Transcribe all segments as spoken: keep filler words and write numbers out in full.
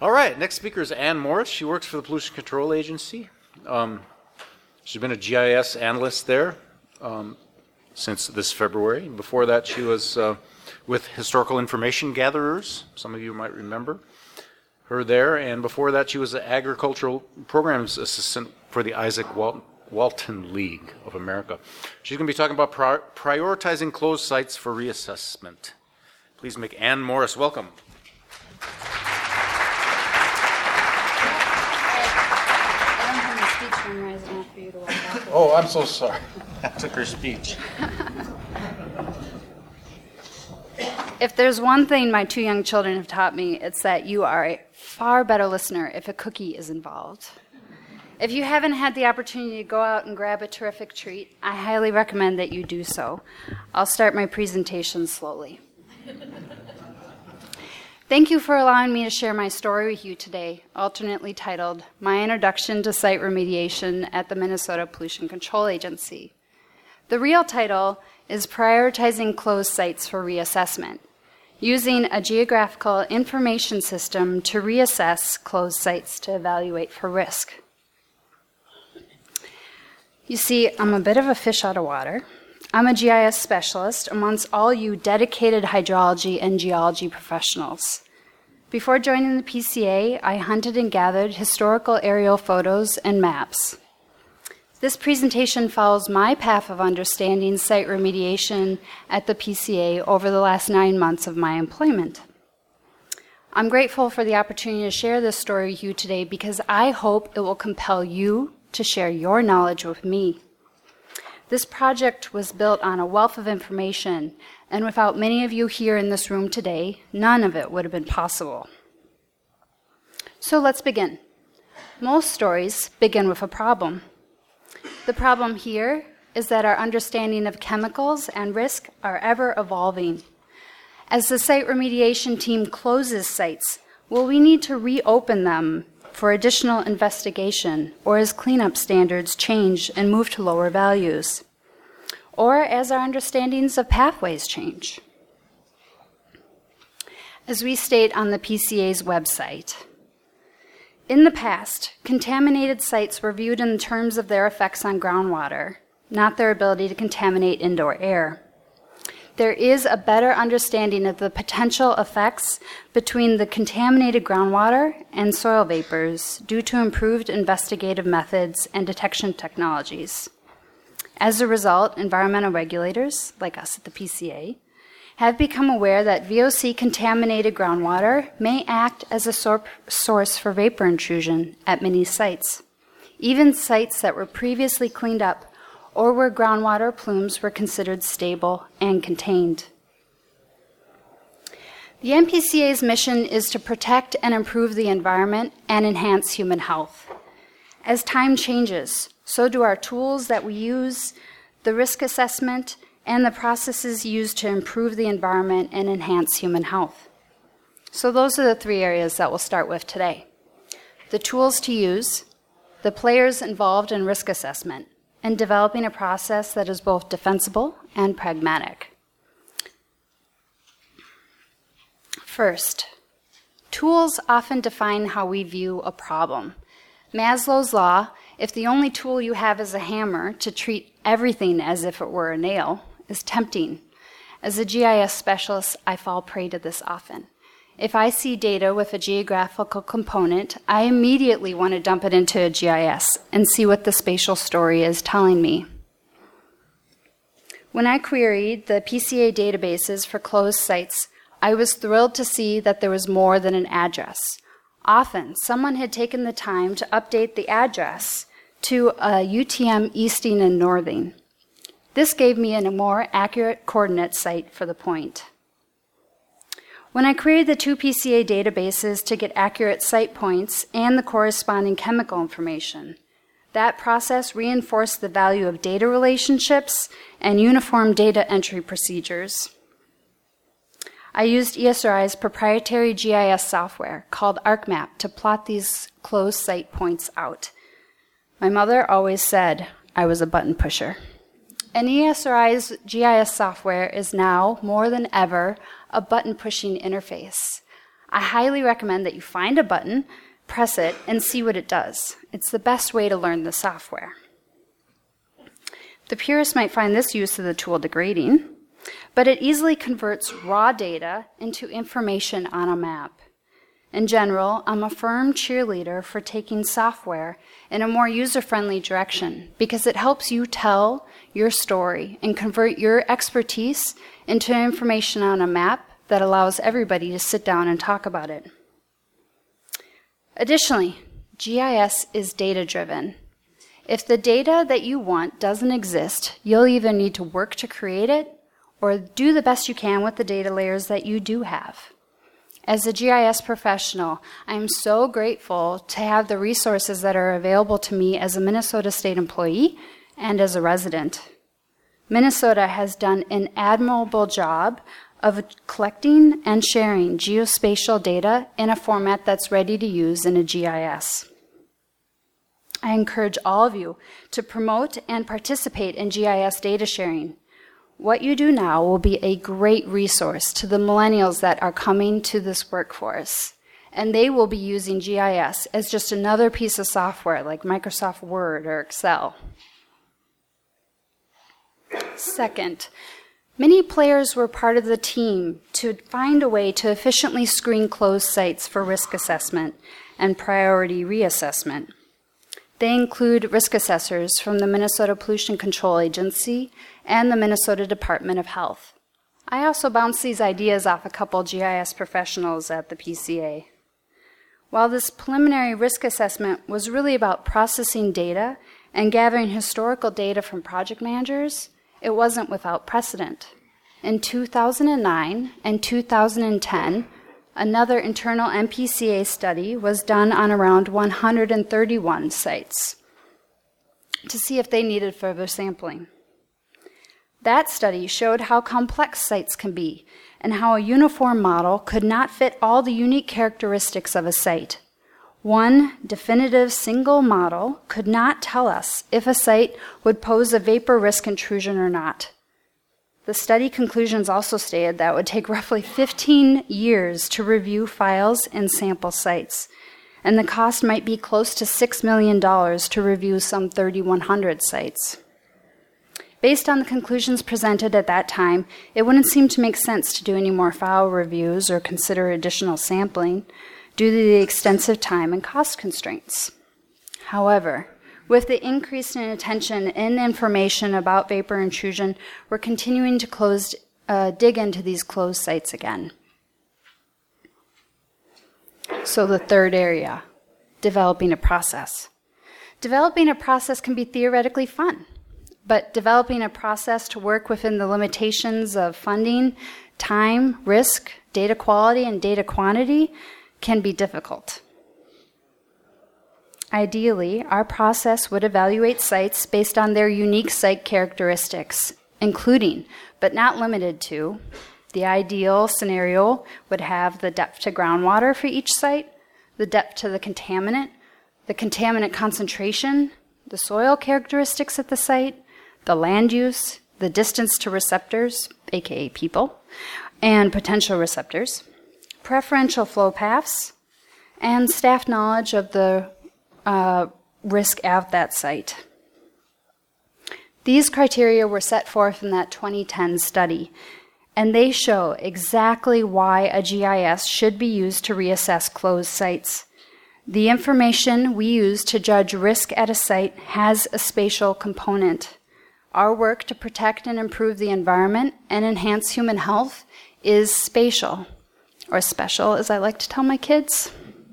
All right, next speaker is Ann Morris. She works for the Pollution Control Agency. Um, she's been a G I S analyst there um, since this February. Before that, she was uh, with Historical Information Gatherers. Some of you might remember her there. And before that, she was an agricultural programs assistant for the Isaac Wal- Walton League of America. She's going to be talking about pri- prioritizing closed sites for reassessment. Please make Ann Morris welcome. For you to walk out. Oh, I'm so sorry. I took her speech. If there's one thing my two young children have taught me, it's that you are a far better listener if a cookie is involved. If you haven't had the opportunity to go out and grab a terrific treat, I highly recommend that you do so. I'll start my presentation slowly. Thank you for allowing me to share my story with you today, alternately titled, My Introduction to Site Remediation at the Minnesota Pollution Control Agency. The real title is Prioritizing Closed Sites for Reassessment, using a geographical information system to reassess closed sites to evaluate for risk. You see, I'm a bit of a fish out of water. I'm a G I S specialist amongst all you dedicated hydrology and geology professionals. Before joining the P C A, I hunted and gathered historical aerial photos and maps. This presentation follows my path of understanding site remediation at the P C A over the last nine months of my employment. I'm grateful for the opportunity to share this story with you today because I hope it will compel you to share your knowledge with me. This project was built on a wealth of information, and without many of you here in this room today, none of it would have been possible. So let's begin. Most stories begin with a problem. The problem here is that our understanding of chemicals and risk are ever evolving. As the site remediation team closes sites, will we need to reopen them for additional investigation, or as cleanup standards change and move to lower values, or as our understandings of pathways change? As we state on the P C A's website, in the past, contaminated sites were viewed in terms of their effects on groundwater, not their ability to contaminate indoor air. There is a better understanding of the potential effects between the contaminated groundwater and soil vapors due to improved investigative methods and detection technologies. As a result, environmental regulators, like us at the P C A, have become aware that V O C-contaminated groundwater may act as a sor- source for vapor intrusion at many sites, even sites that were previously cleaned up or where groundwater plumes were considered stable and contained. The N P C A's mission is to protect and improve the environment and enhance human health. As time changes, so do our tools that we use, the risk assessment, and the processes used to improve the environment and enhance human health. So those are the three areas that we'll start with today. The tools to use, the players involved in risk assessment, and developing a process that is both defensible and pragmatic. First, tools often define how we view a problem. Maslow's law, if the only tool you have is a hammer to treat everything as if it were a nail, is tempting. As a G I S specialist, I fall prey to this often. If I see data with a geographical component, I immediately want to dump it into a G I S and see what the spatial story is telling me. When I queried the P C A databases for closed sites, I was thrilled to see that there was more than an address. Often, someone had taken the time to update the address to a U T M easting and northing. This gave me a more accurate coordinate site for the point. When I created the two P C A databases to get accurate site points and the corresponding chemical information, that process reinforced the value of data relationships and uniform data entry procedures. I used E S R I's proprietary G I S software called ArcMap to plot these closed site points out. My mother always said I was a button pusher. And E S R I's G I S software is now, more than ever, a button-pushing interface. I highly recommend that you find a button, press it, and see what it does. It's the best way to learn the software. The purists might find this use of the tool degrading, but it easily converts raw data into information on a map. In general, I'm a firm cheerleader for taking software in a more user-friendly direction because it helps you tell your story and convert your expertise into information on a map that allows everybody to sit down and talk about it. Additionally, G I S is data-driven. If the data that you want doesn't exist, you'll either need to work to create it or do the best you can with the data layers that you do have. As a G I S professional, I am so grateful to have the resources that are available to me as a Minnesota State employee and as a resident. Minnesota has done an admirable job of collecting and sharing geospatial data in a format that's ready to use in a G I S. I encourage all of you to promote and participate in G I S data sharing. What you do now will be a great resource to the millennials that are coming to this workforce, and they will be using G I S as just another piece of software like Microsoft Word or Excel. Second, many players were part of the team to find a way to efficiently screen closed sites for risk assessment and priority reassessment. They include risk assessors from the Minnesota Pollution Control Agency and the Minnesota Department of Health. I also bounced these ideas off a couple G I S professionals at the P C A. While this preliminary risk assessment was really about processing data and gathering historical data from project managers, it wasn't without precedent. In two thousand nine and two thousand ten, another internal M P C A study was done on around one hundred thirty-one sites to see if they needed further sampling. That study showed how complex sites can be and how a uniform model could not fit all the unique characteristics of a site. One definitive single model could not tell us if a site would pose a vapor risk intrusion or not. The study conclusions also stated that it would take roughly fifteen years to review files and sample sites, and the cost might be close to six million dollars to review some three thousand one hundred sites. Based on the conclusions presented at that time, it wouldn't seem to make sense to do any more file reviews or consider additional sampling due to the extensive time and cost constraints. However, with the increase in attention and information about vapor intrusion, we're continuing to close, uh, dig into these closed sites again. So the third area, developing a process. Developing a process can be theoretically fun, but developing a process to work within the limitations of funding, time, risk, data quality, and data quantity can be difficult. Ideally, our process would evaluate sites based on their unique site characteristics, including, but not limited to, the ideal scenario would have the depth to groundwater for each site, the depth to the contaminant, the contaminant concentration, the soil characteristics at the site, the land use, the distance to receptors, aka people, and potential receptors, preferential flow paths, and staff knowledge of the uh, risk at that site. These criteria were set forth in that twenty ten study, and they show exactly why a G I S should be used to reassess closed sites. The information we use to judge risk at a site has a spatial component. Our work to protect and improve the environment and enhance human health is spatial, or special, as I like to tell my kids.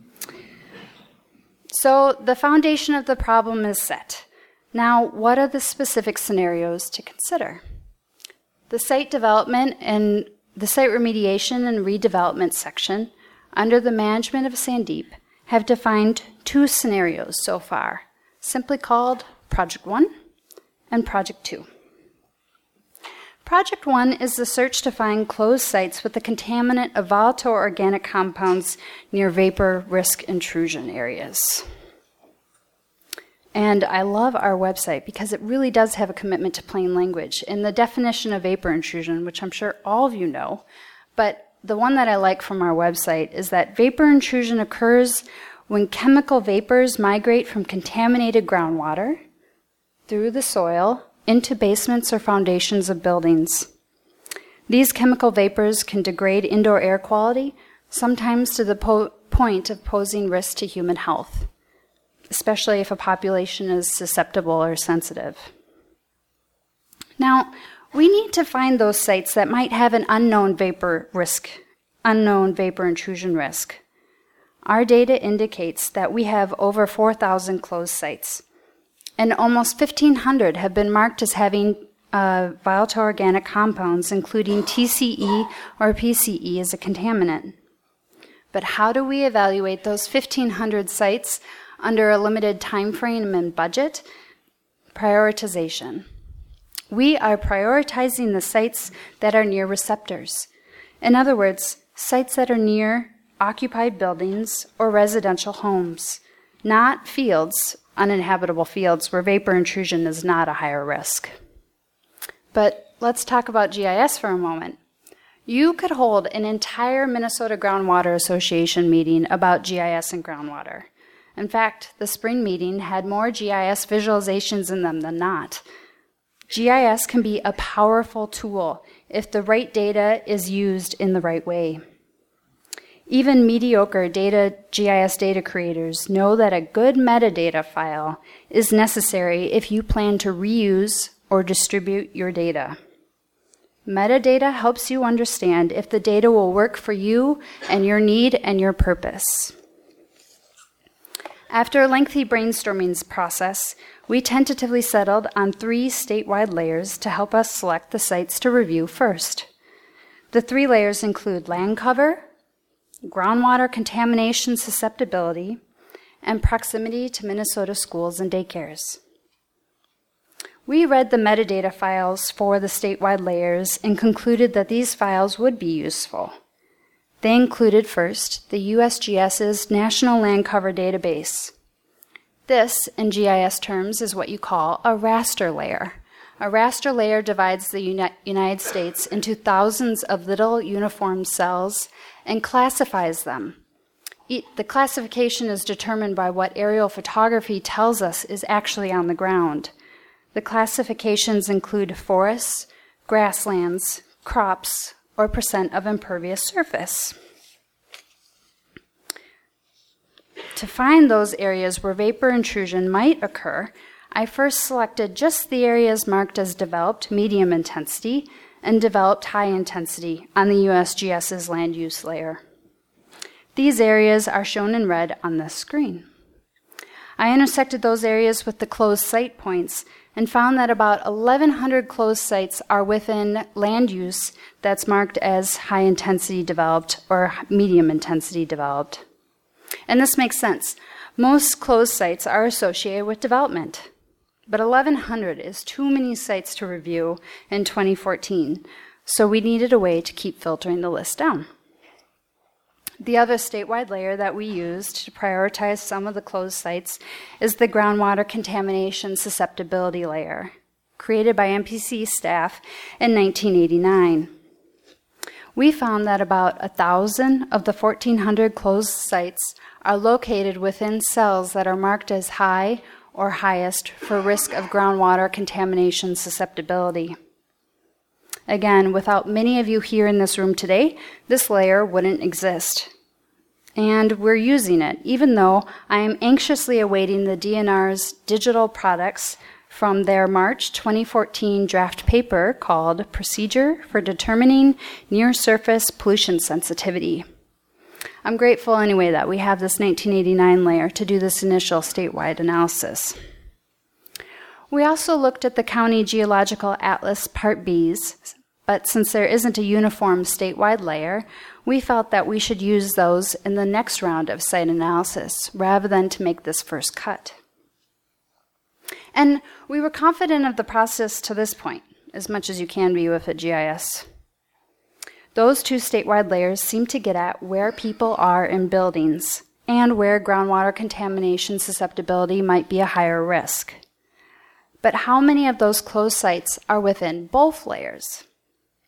So the foundation of the problem is set. Now, what are the specific scenarios to consider? The site development and the site remediation and redevelopment section under the management of Sandeep have defined two scenarios so far, simply called Project One and Project Two. Project One is the search to find closed sites with the contaminant of volatile organic compounds near vapor risk intrusion areas. And I love our website because it really does have a commitment to plain language in the definition of vapor intrusion, which I'm sure all of you know, but the one that I like from our website is that vapor intrusion occurs when chemical vapors migrate from contaminated groundwater through the soil into basements or foundations of buildings. These chemical vapors can degrade indoor air quality, sometimes to the po- point of posing risk to human health, especially if a population is susceptible or sensitive. Now, we need to find those sites that might have an unknown vapor risk, unknown vapor intrusion risk. Our data indicates that we have over four thousand closed sites, and almost fifteen hundred have been marked as having uh, volatile organic compounds, including T C E or P C E as a contaminant. But how do we evaluate those fifteen hundred sites under a limited time frame and budget? Prioritization. We are prioritizing the sites that are near receptors. In other words, sites that are near occupied buildings or residential homes, not fields, uninhabitable fields where vapor intrusion is not a higher risk. But let's talk about G I S for a moment. You could hold an entire Minnesota Groundwater Association meeting about G I S and groundwater. In fact, the spring meeting had more G I S visualizations in them than not. G I S can be a powerful tool if the right data is used in the right way. Even mediocre data G I S data creators know that a good metadata file is necessary if you plan to reuse or distribute your data. Metadata helps you understand if the data will work for you and your need and your purpose. After a lengthy brainstorming process, we tentatively settled on three statewide layers to help us select the sites to review first. The three layers include land cover, groundwater contamination susceptibility, and proximity to Minnesota schools and daycares. We read the metadata files for the statewide layers and concluded that these files would be useful. They included first the USGS's National Land Cover Database. This, in G I S terms, is what you call a raster layer. A raster layer divides the Uni- United States into thousands of little uniform cells and classifies them. E- the classification is determined by what aerial photography tells us is actually on the ground. The classifications include forests, grasslands, crops, or percent of impervious surface. To find those areas where vapor intrusion might occur, I first selected just the areas marked as developed medium intensity and developed high intensity on the USGS's land use layer. These areas are shown in red on this screen. I intersected those areas with the closed site points and found that about eleven hundred closed sites are within land use that's marked as high intensity developed or medium intensity developed. And this makes sense. Most closed sites are associated with development, but eleven hundred is too many sites to review in twenty fourteen, so we needed a way to keep filtering the list down. The other statewide layer that we used to prioritize some of the closed sites is the groundwater contamination susceptibility layer, created by M P C staff in nineteen eighty-nine. We found that about one thousand of the fourteen hundred closed sites are located within cells that are marked as high or highest for risk of groundwater contamination susceptibility. Again, without many of you here in this room today, this layer wouldn't exist. And we're using it, even though I am anxiously awaiting the D N R's digital products from their March twenty fourteen draft paper called Procedure for Determining Near-Surface Pollution Sensitivity. I'm grateful anyway that we have this nineteen eighty-nine layer to do this initial statewide analysis. We also looked at the County Geological Atlas Part B's, but since there isn't a uniform statewide layer, we felt that we should use those in the next round of site analysis rather than to make this first cut. And we were confident of the process to this point, as much as you can be with a G I S. Those two statewide layers seem to get at where people are in buildings and where groundwater contamination susceptibility might be a higher risk. But how many of those closed sites are within both layers?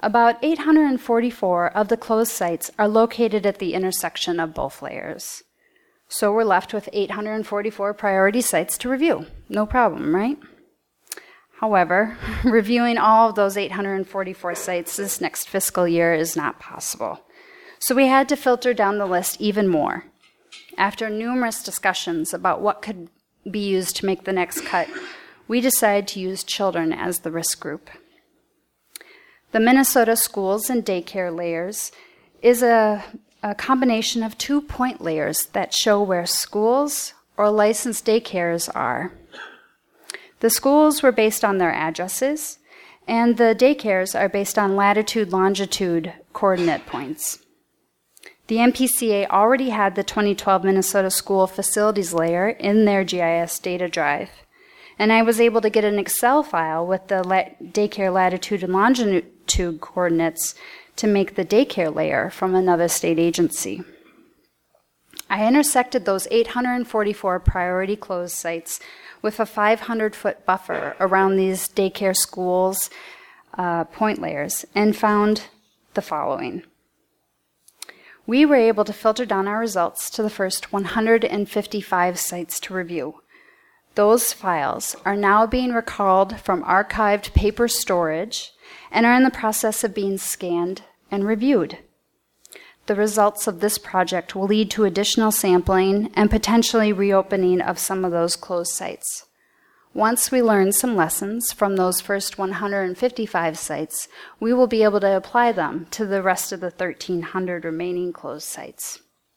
About eight hundred forty-four of the closed sites are located at the intersection of both layers. So we're left with eight hundred forty-four priority sites to review. No problem, right? However, reviewing all of those eight hundred forty-four sites this next fiscal year is not possible. So we had to filter down the list even more. After numerous discussions about what could be used to make the next cut, we decided to use children as the risk group. The Minnesota schools and daycare layers is a, a combination of two point layers that show where schools or licensed daycares are. The schools were based on their addresses, and the daycares are based on latitude-longitude coordinate points. The M P C A already had the twenty twelve Minnesota School Facilities layer in their G I S data drive, and I was able to get an Excel file with the lat- daycare latitude and longitude coordinates to make the daycare layer from another state agency. I intersected those eight hundred forty-four priority closed sites with a five hundred foot buffer around these daycare schools' uh, point layers and found the following. We were able to filter down our results to the first one hundred fifty-five sites to review. Those files are now being recalled from archived paper storage and are in the process of being scanned and reviewed. The results of this project will lead to additional sampling and potentially reopening of some of those closed sites. Once we learn some lessons from those first one hundred fifty-five sites, we will be able to apply them to the rest of the thirteen hundred remaining closed sites.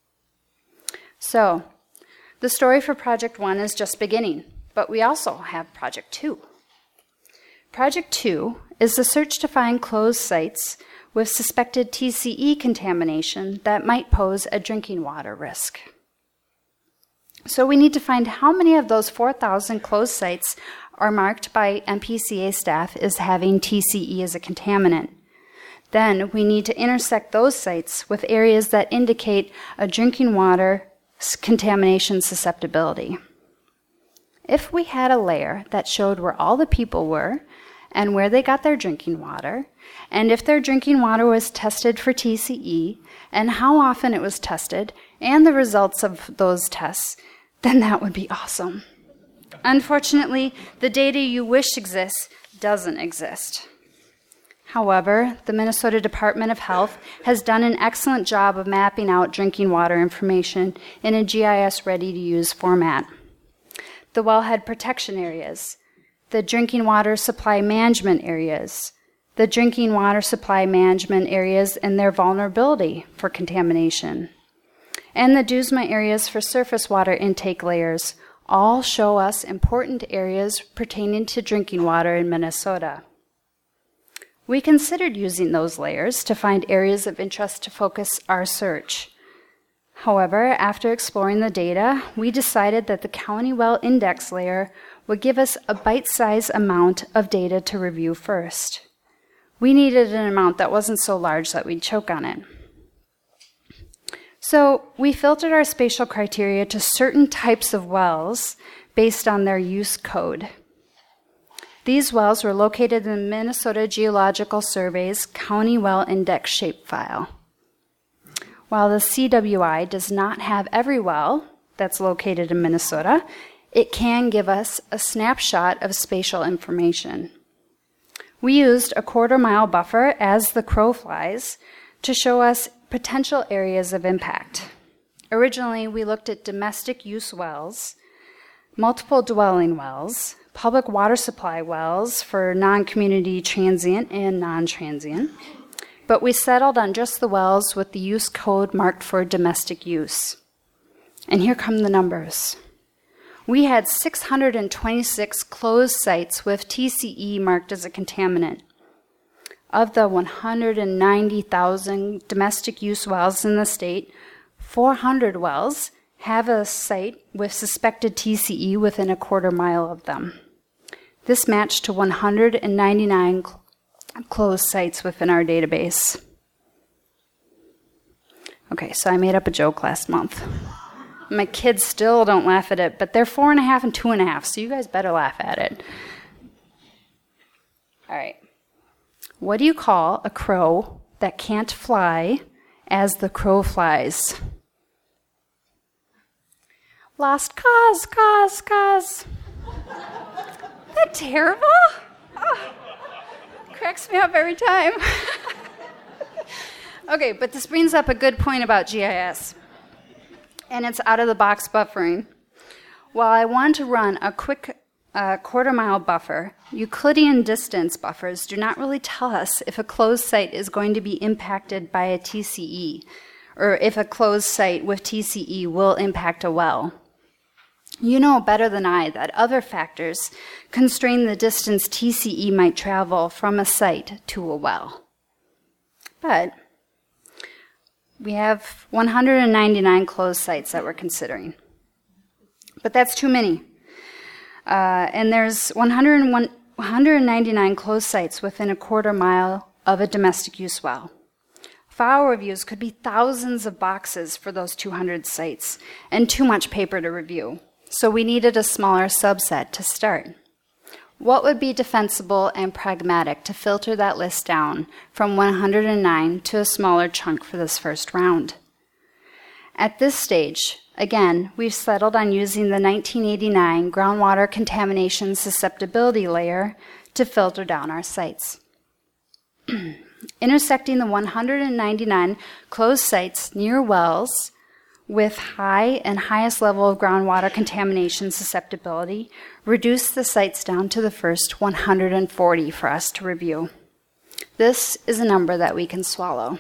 So, the story for Project One is just beginning, but we also have Project Two. Project Two is the search to find closed sites with suspected T C E contamination that might pose a drinking water risk. So we need to find how many of those four thousand closed sites are marked by M P C A staff as having T C E as a contaminant. Then we need to intersect those sites with areas that indicate a drinking water contamination susceptibility. If we had a layer that showed where all the people were and where they got their drinking water, and if their drinking water was tested for T C E, and how often it was tested, and the results of those tests, then that would be awesome. Unfortunately, the data you wish exists doesn't exist. However, the Minnesota Department of Health has done an excellent job of mapping out drinking water information in a G I S ready-to-use format. The wellhead protection areas, the drinking water supply management areas, the drinking water supply management areas and their vulnerability for contamination, and the D U S M A areas for surface water intake layers all show us important areas pertaining to drinking water in Minnesota. We considered using those layers to find areas of interest to focus our search. However, after exploring the data, we decided that the County Well Index layer would give us a bite-sized amount of data to review first. We needed an amount that wasn't so large that we'd choke on it. So we filtered our spatial criteria to certain types of wells based on their use code. These wells were located in the Minnesota Geological Survey's County Well Index shapefile. While the C W I does not have every well that's located in Minnesota, it can give us a snapshot of spatial information. We used a quarter mile buffer as the crow flies to show us potential areas of impact. Originally, we looked at domestic use wells, multiple dwelling wells, public water supply wells for non-community transient and non-transient, but we settled on just the wells with the use code marked for domestic use. And here come the numbers. We had six hundred twenty-six closed sites with T C E marked as a contaminant. Of the one hundred ninety thousand domestic use wells in the state, four hundred wells have a site with suspected T C E within a quarter mile of them. This matched to one hundred ninety-nine cl- closed sites within our database. Okay, so I made up a joke last month. My kids still don't laugh at it, but they're four and a half and two and a half, so you guys better laugh at it. All right. What do you call a crow that can't fly as the crow flies? Lost cause, cause, cause. Isn't that terrible? Oh, cracks me up every time. Okay, but this brings up a good point about G I S, and it's out-of-the-box buffering. While I want to run a quick uh, quarter-mile buffer, Euclidean distance buffers do not really tell us if a closed site is going to be impacted by a T C E, or if a closed site with T C E will impact a well. You know better than I that other factors constrain the distance T C E might travel from a site to a well. But we have one hundred ninety-nine closed sites that we're considering. But that's too many. Uh, and there's one hundred one, one hundred ninety-nine closed sites within a quarter mile of a domestic use well. File reviews could be thousands of boxes for those two hundred sites and too much paper to review. So we needed a smaller subset to start. What would be defensible and pragmatic to filter that list down from one hundred nine to a smaller chunk for this first round? At this stage, again, we've settled on using the nineteen eighty-nine groundwater contamination susceptibility layer to filter down our sites. Intersecting the one hundred ninety-nine closed sites near wells with high and highest level of groundwater contamination susceptibility reduce the sites down to the first one hundred forty for us to review. This is a number that we can swallow.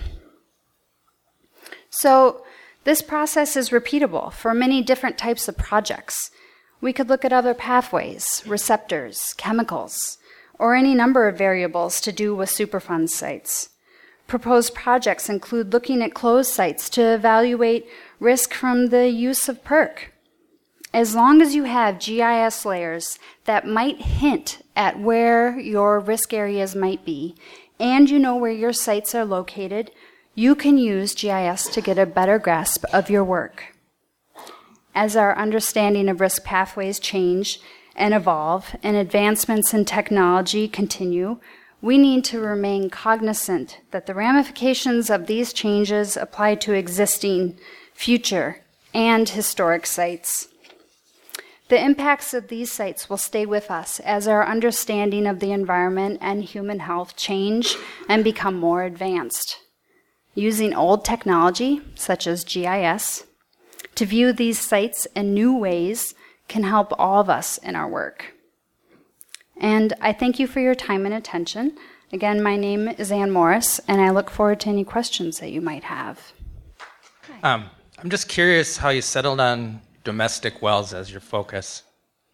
So this process is repeatable for many different types of projects. We could look at other pathways, receptors, chemicals, or any number of variables to do with Superfund sites. Proposed projects include looking at closed sites to evaluate risk from the use of PERC. As long as you have G I S layers that might hint at where your risk areas might be, and you know where your sites are located, you can use G I S to get a better grasp of your work. As our understanding of risk pathways change and evolve, and advancements in technology continue, we need to remain cognizant that the ramifications of these changes apply to existing, future, and historic sites. The impacts of these sites will stay with us as our understanding of the environment and human health change and become more advanced. Using old technology, such as G I S, to view these sites in new ways can help all of us in our work. And I thank you for your time and attention. Again, my name is Ann Morris, and I look forward to any questions that you might have. Um, I'm just curious how you settled on domestic wells as your focus.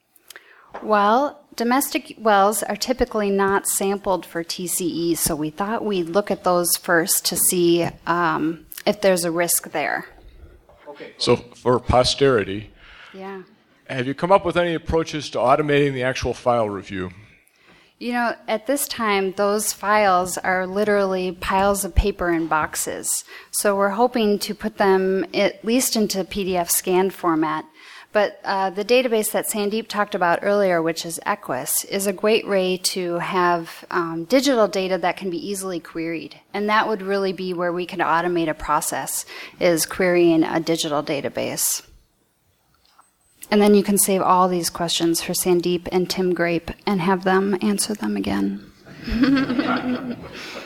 Well, domestic wells are typically not sampled for T C E, so we thought we'd look at those first to see um, if there's a risk there. Okay. So for posterity, Yeah. have you come up with any approaches to automating the actual file review? You know, at this time, those files are literally piles of paper in boxes. So we're hoping to put them at least into P D F scanned format. But uh, the database that Sandeep talked about earlier, which is Equus, is a great way to have um, digital data that can be easily queried. And that would really be where we can automate a process, is querying a digital database. And then you can save all these questions for Sandeep and Tim Grape and have them answer them again.